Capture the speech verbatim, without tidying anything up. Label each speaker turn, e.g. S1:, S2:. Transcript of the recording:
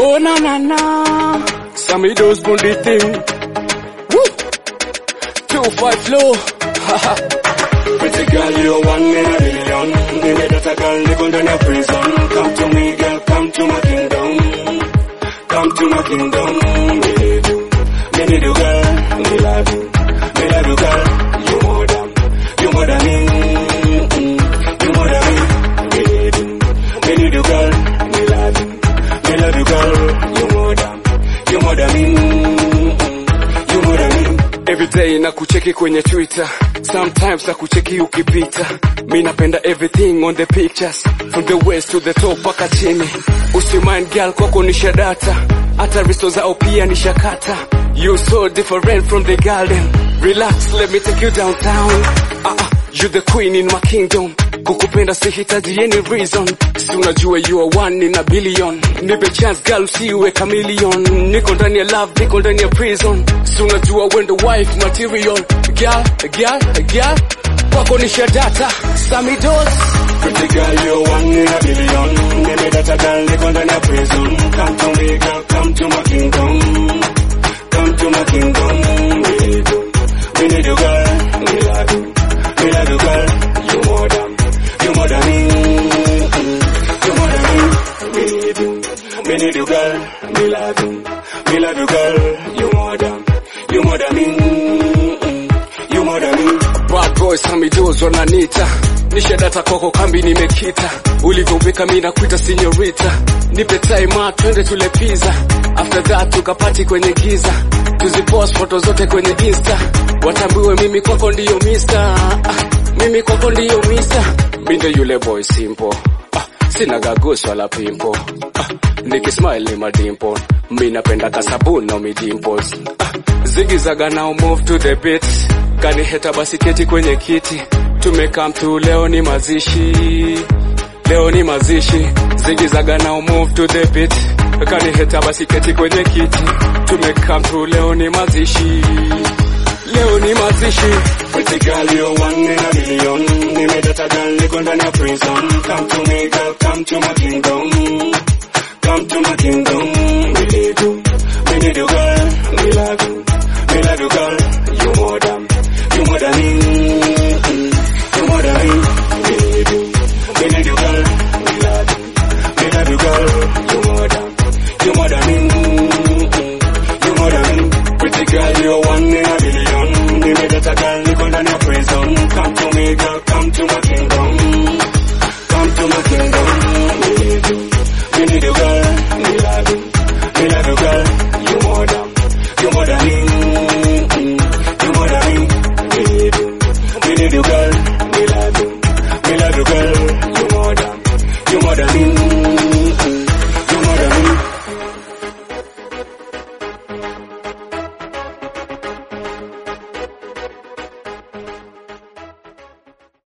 S1: Oh na na na, Sammy does bundy thing. Woo, two five flow. Pretty girl, you're one in a million. Give me that a girl, live under your prison. Come to me, girl, come to my kingdom. Come to my kingdom. Me need you, me need you, girl. Me love you, me love you, girl. You more than, you more than me. You more than me. Me need you, me need you, girl. Me love you, me love you, girl. You more than, you more than me. You more than me. Every day na kucheki kwenye Twitter. Sometimes na kucheki ukipita. Mi napenda everything on the pictures. From the west to the top paka chini. Usimind girl kwako nisha data. Hata risto zao pia nisha kata. You so different from the garden. Relax, let me take you downtown. Ah uh, uh, you the queen in my kingdom. Kukupenda sihitaji any reason. Si unajua you are one in a billion. Nipe chance girl usiwe chameleon. Niko ndani ya love, niko ndani ya prison. Si unajua when the wife material. Girl, girl, girl, kwako nisha data. Sammy does. Pretty girl, you're one in a billion. Nipe data girl, niko ndani ya prison. Come to me girl, come to my kingdom. Come to my kingdom. We need you, we need you girl. We love you, we love you girl. You more than, you more than me. You more than me. We need you, we need you girl. We love you, we love you girl. You more than, you more than me. You more than me. Bad boys, Sammy does wananita. Nisha data kwako kambi nimekita. Ulivyobeka mimi nakuita señorita. Nipe time twende tule pizza. After that tukapati kwenye giza. Tuzipost photo zote kwenye Insta. Watambiwe mimi kwako ndiyo mister. Ah, mimi kwako ndiyo mister. Mindo yule boy simple. Ah, sina gagus wala pimple. Ah, nikismile ni madimple. Mimi napenda kasabuni na mi dimples. Ah, zigizaga now move to the beat. Kani heta basi keti kwenye kiti. Tumekam tu leo ni mazishi. Leo ni mazishi. Zigizaga now move to the beat. Kani heta basi keti kwenye kiti. Tumekam tu leo ni mazishi. Leo ni mazishi. Pretty girl, you're one in a million. Nime data girl, niko ndani ya prison. Come to me girl, come to my kingdom. Come to my kingdom. We need you, we need you girl. We love you, we love you girl. You more than, you more than me. You more than me. We need you, we need you girl. We love you, we love you girl. You more than, you more than me. You more than me. Pretty girl, you're one in a billion. Nime data girl, niko ndani ya prison. Come to me girl, come to my kingdom. Come to my kingdom. We need you, we need you girl. We love